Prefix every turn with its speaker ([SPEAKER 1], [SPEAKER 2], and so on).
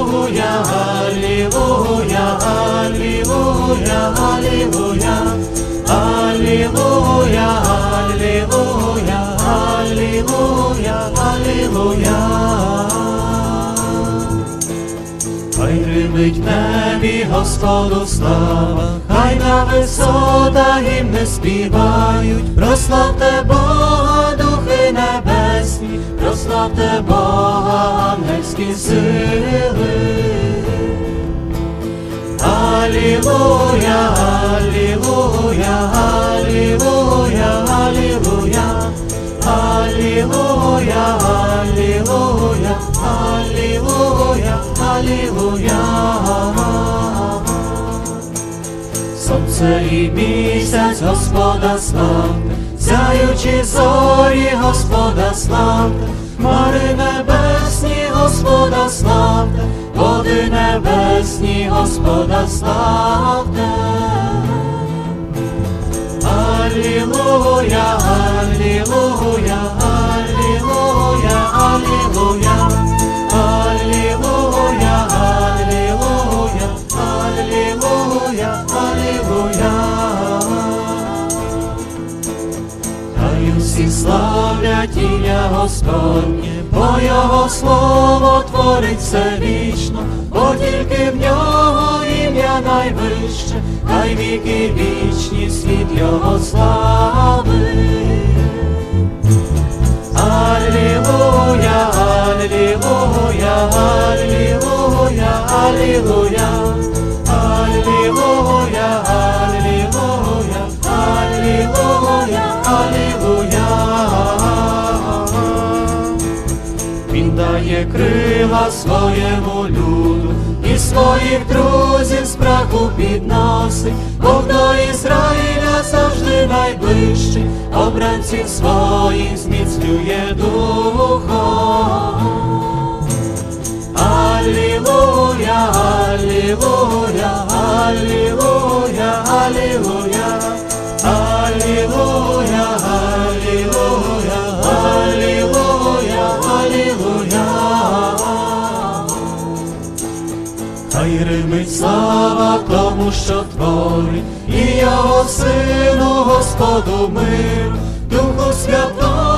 [SPEAKER 1] Алілуя, алілуя, алілуя, алілуя, алілуя, алілуя, алілуя, алілуя. Хай гримить в небі Господу слава, хай на висотах гімни співають. Прославте Бога, духи небесні, прославте Бога, ангельські сили. Алілуя, алілуя, алілуя, алілуя, алілуя, алілуя, алілуя, алілуя. Сонце і місяць Господа славте, сяючі зорі Господа славте, хмари небесні Господа славте, води небесні Господа славте. Алілуя, алілуя, алілуя, алілуя, алілуя, алілуя, алілуя, алілуя. Хай усі славлять ім'я Господнє, бо Його слово творить все вічно, бо тільки в Нього ім'я найвище, хай віки вічні світ Його слави. Алілуя, алілуя, алілуя, алілуя, алілуя, алілуя, алілуя, алілуя. Він дає крила своєму люду і своїх друзів з праху підносить, Бог до Ізраїля завжди найближчий, обранців своїх зміцнює духом. Алілуя, алілуя, алілуя, алілуя, алілуя, алілуя, алілуя, алілуя. Хай гримить слава тому, що творить, і Його Сину Господу мир, Духу Святому